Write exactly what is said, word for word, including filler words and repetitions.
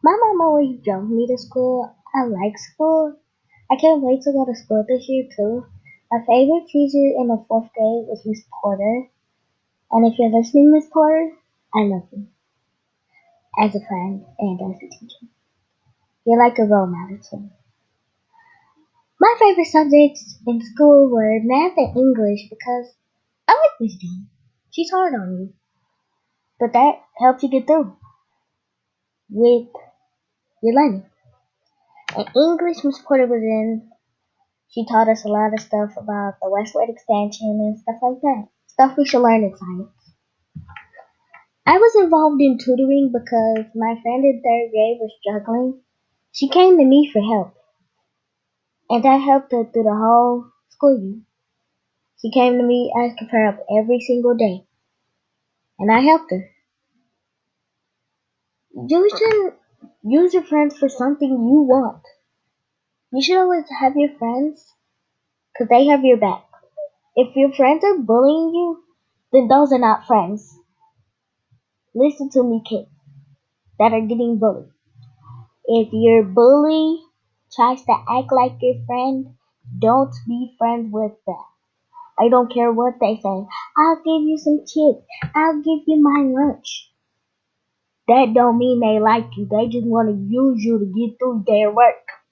My mom always drove me to school. I like school. I can't wait to go to school this year too. My favorite teacher in the fourth grade was Miss Porter. And if you're listening, Miss Porter, I love you as a friend and as a teacher. You're like a role model to me. My favorite subjects in school were math and English because I like Miss Jean. She's hard on you, but that helps you get through with your learning. And English, Miss Porter was in. She taught us a lot of stuff about the westward expansion and stuff like that. Stuff we should learn in science. I was involved in tutoring because my friend in third grade was struggling. She came to me for help, and I helped her through the whole school year. She came to me asking for help every single day, and I helped her. You should use your friends for something you want. You should always have your friends because they have your back. If your friends are bullying you, then those are not friends. Listen to me, kids that are getting bullied. If your bully tries to act like your friend, don't be friends with them. I don't care what they say. I'll give you some chips. I'll give you my lunch. That don't mean they like you. They just want to use you to get through their work.